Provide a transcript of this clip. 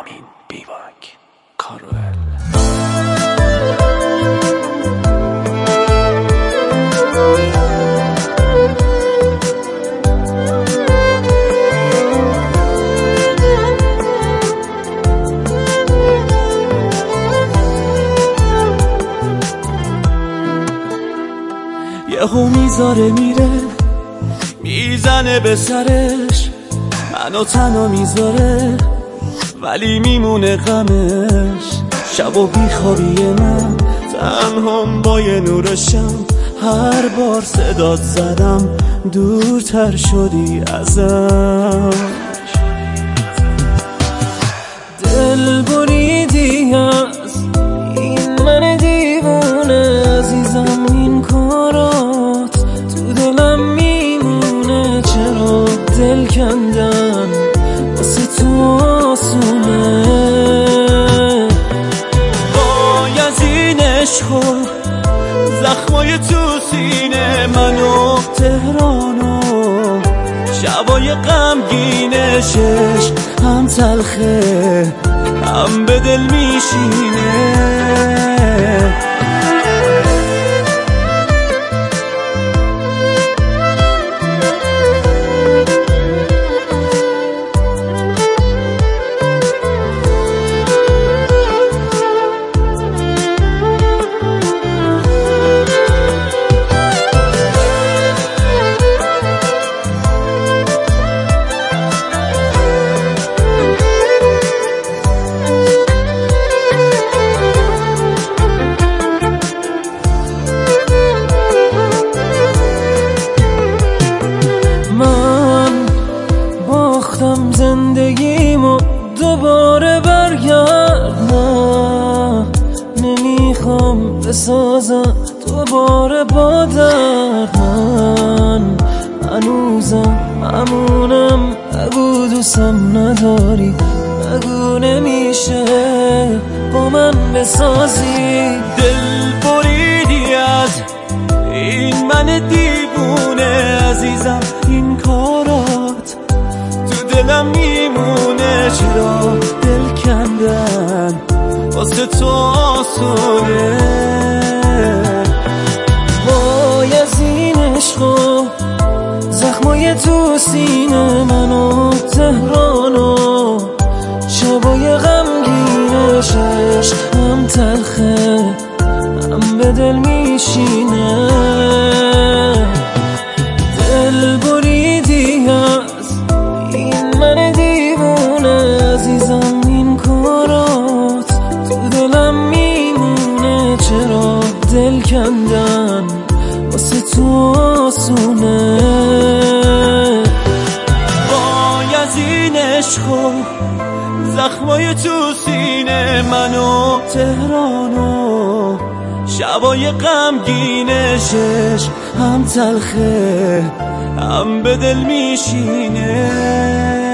رامین بیواک کارول. یهو میذاره میره میزنه به سرش، منو تنها میذاره ولی میمونه غمش. شب و بیخوابی من تنهام با یه نور شم، هر بار صدات زدم دورتر شدی ازم. دل بریدی از این من دیوونه عزیزم، این کارات تو دلم میمونه. چرا دل کندن واسه تو آسونه؟ وای از این عشق و زخمای تو سینه منو تهرانو، شبای غمگینشش هم تلخه هم به دل میشینه. زندگیمو دوباره برگرد، نه نمیخوام بسازم دوباره با درد. من هنوزم همونم، بگو دوستم نداری، بگو نمیشه با من بسازی. دل بریدی از این من دیوونه عزیزم، این کارات دلم میمونه. چرا دل کندن واسه تو آسونه؟ وای از این عشق و زخمای تو سینه منو تهرانو، شبای غمگینشش هم تلخه هم به دل میشینه. دل بریدی از این من دیوونه عزیزم، این کارات تو دلم میمونه. چرا دل کندن واسه تو آسونه؟ وای از این عشق و زخمای تو سینه منو تهرانو، شبای غمگینشش هم تلخه هم به دل میشینه.